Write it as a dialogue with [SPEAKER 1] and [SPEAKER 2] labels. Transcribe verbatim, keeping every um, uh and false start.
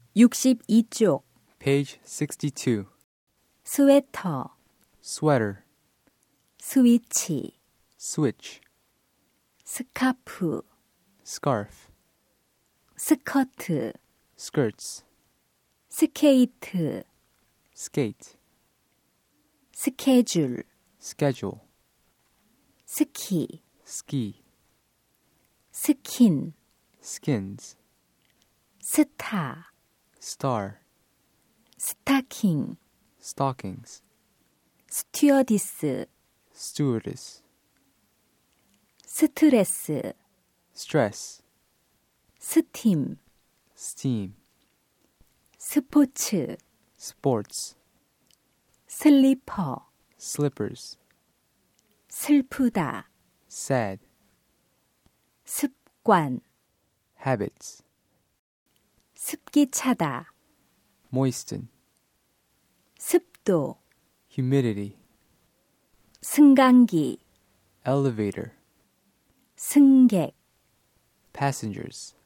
[SPEAKER 1] 육십이 쪽
[SPEAKER 2] Page sixty-two.
[SPEAKER 1] 스웨터
[SPEAKER 2] Sweater.
[SPEAKER 1] 스위치
[SPEAKER 2] Switch.
[SPEAKER 1] 스카프
[SPEAKER 2] Scarf.
[SPEAKER 1] 스커트
[SPEAKER 2] Skirts.
[SPEAKER 1] 스케이트
[SPEAKER 2] Skate.
[SPEAKER 1] 스케줄
[SPEAKER 2] Schedule.
[SPEAKER 1] 스키
[SPEAKER 2] Ski.
[SPEAKER 1] 스킨
[SPEAKER 2] Skins.
[SPEAKER 1] 스타
[SPEAKER 2] Star.
[SPEAKER 1] 스타킹
[SPEAKER 2] Stockings.
[SPEAKER 1] 스튜어디스
[SPEAKER 2] Stewardess.
[SPEAKER 1] 스트레스
[SPEAKER 2] Stress.
[SPEAKER 1] 스팀
[SPEAKER 2] Steam.
[SPEAKER 1] 스포츠
[SPEAKER 2] Sports.
[SPEAKER 1] 슬리퍼
[SPEAKER 2] Slippers.
[SPEAKER 1] 슬프다
[SPEAKER 2] Sad.
[SPEAKER 1] 습관
[SPEAKER 2] Habits.
[SPEAKER 1] 습기차다
[SPEAKER 2] Moisten.
[SPEAKER 1] 습도
[SPEAKER 2] Humidity.
[SPEAKER 1] 승강기
[SPEAKER 2] Elevator.
[SPEAKER 1] 승객
[SPEAKER 2] Passengers.